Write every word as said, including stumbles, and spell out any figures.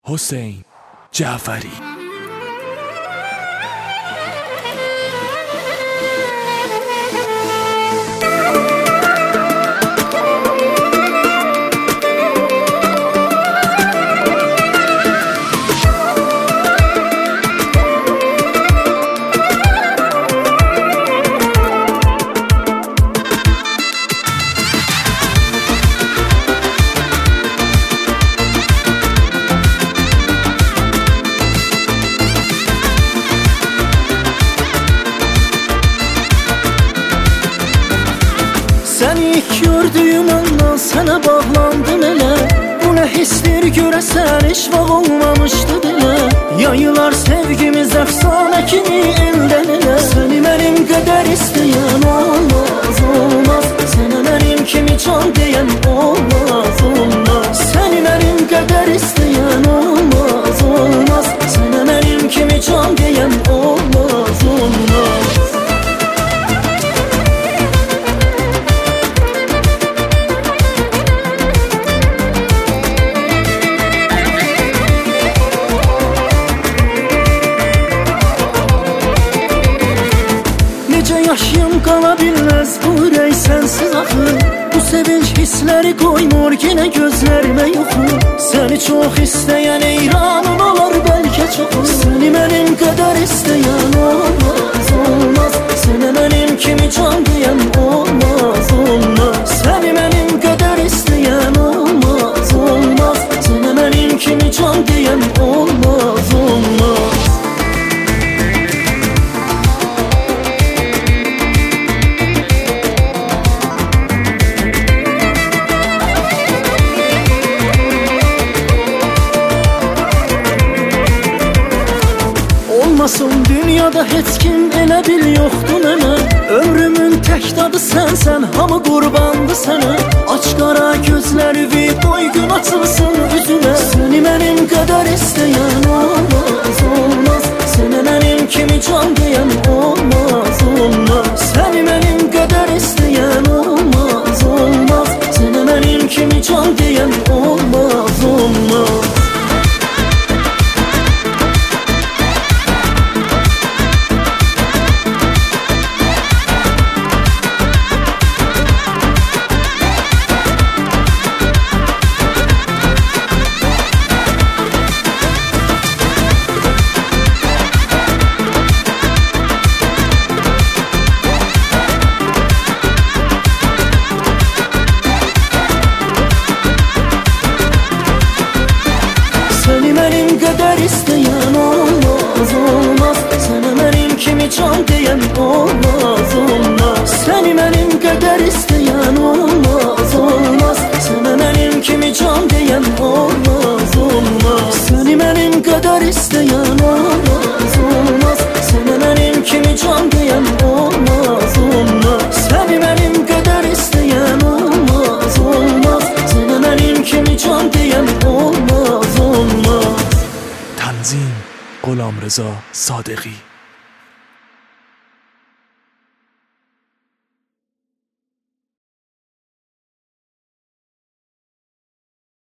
حسین جعفری. Səni ilk gördüyüm andan sənə bağlandım elə. Bu nə hissdir görəsən heç vaxt olmamışdı belə. Yayılar sevgimiz əfsanə kimi eldən elə. Səni mənim qədər istəyən olmaz, olmaz. Sənə mənim kimi can deyən olmaz, olmaz. Səni mənim qədər istəyən olmaz, olmaz. Sənə mənim kimi can deyən olmaz, olmaz. Yaşım qala bilməz bu ürək sənsiz axı. Bu sevinç hissləri qoymur yenə gözlərimə yoxu. Səni çox istəyən eyranın olar bəlkə çoxu. Səni mənim qədər istəyən olmaz, olmaz. Sənə mənim kimi can deyən olmaz, olmaz. Səni mənim qədər istəyən olmaz, olmaz. Sənə mənim kimi can deyən olmaz, olmaz. Olmasın dünyada heç kim elə bil yoxdur mənə. Ömrümün tək dadı sənsən, hamı qurbandı sənə. Aç qara gözləri doygun açılsın üzünə. Səni mənim qədər istəyən olmaz, olmaz. Sənə mənim kimi can deyən olmaz, olmaz. Səni mənim qədər istəyən olmaz, olmaz. Sənə mənim kimi can deyən olmaz, olmaz. Səni mənim qədər istəyən olmaz, olmaz. Sənə mənim kimi can deyən olmaz, olmaz. Səni mənim qədər istəyən olmaz, olmaz. Sənə mənim kimi can deyən olmaz, olmaz. Səni mənim qədər istəyən olmaz, olmaz. Sənə mənim kimi can deyən olmaz, olmaz. Səni mənim qədər istəyən olmaz, olmaz. Sənə mənim kimi can deyən olmaz, olmaz. تنظیم غلامرضا صادقی.